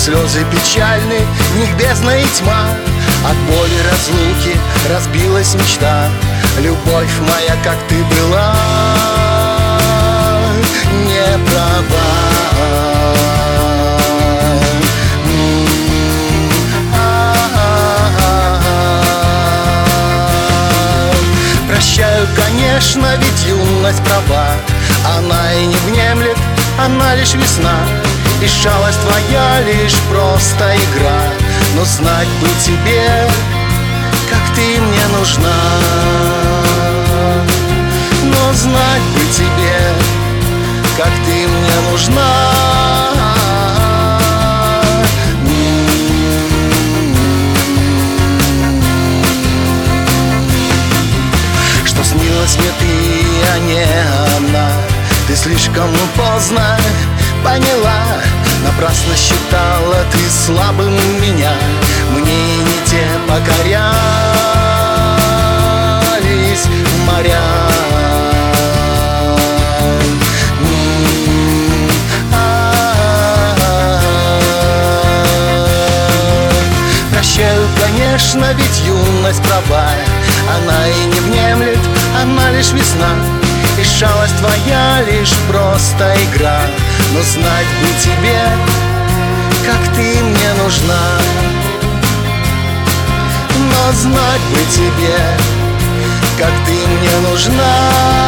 слезы печальны, в них бездна и тьма. От боли разлуки разбилась мечта. Любовь моя, как ты была, не права. Прощаю, конечно, ведь юность права. Она и не внемлет, она лишь весна. И шалость твоя лишь просто игра. Но знать бы тебе, как ты мне нужна. Но знать бы тебе, как ты мне нужна. Что снилось мне ты, а не она. Ты слишком поздно поняла. Напрасно считала ты слабым меня. Мне и не те покорялись моря. Прощаю, конечно, ведь юность права. Она и не внемлет, она лишь весна. И шалость твоя лишь просто игра. Но знать бы тебе, как ты мне нужна. Но знать бы тебе, как ты мне нужна.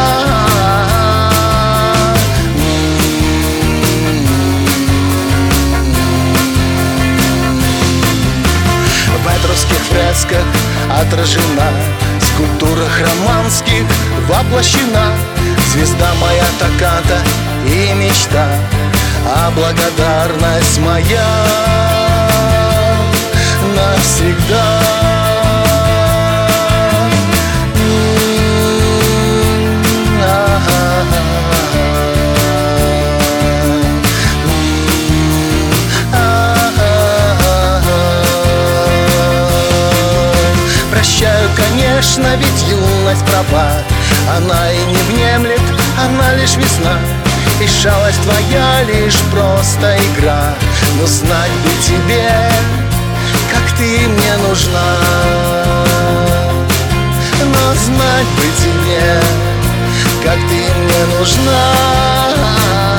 В этрусских фресках отражена, в скульптурах романских воплощена. Звезда моя токката и мечта, а благодарность моя навсегда. Прощаю, конечно, ведь юность права. Она и не внемлет, она лишь весна. И шалость твоя лишь просто игра. Но знать бы тебе, как ты мне нужна. Но знать бы тебе, как ты мне нужна.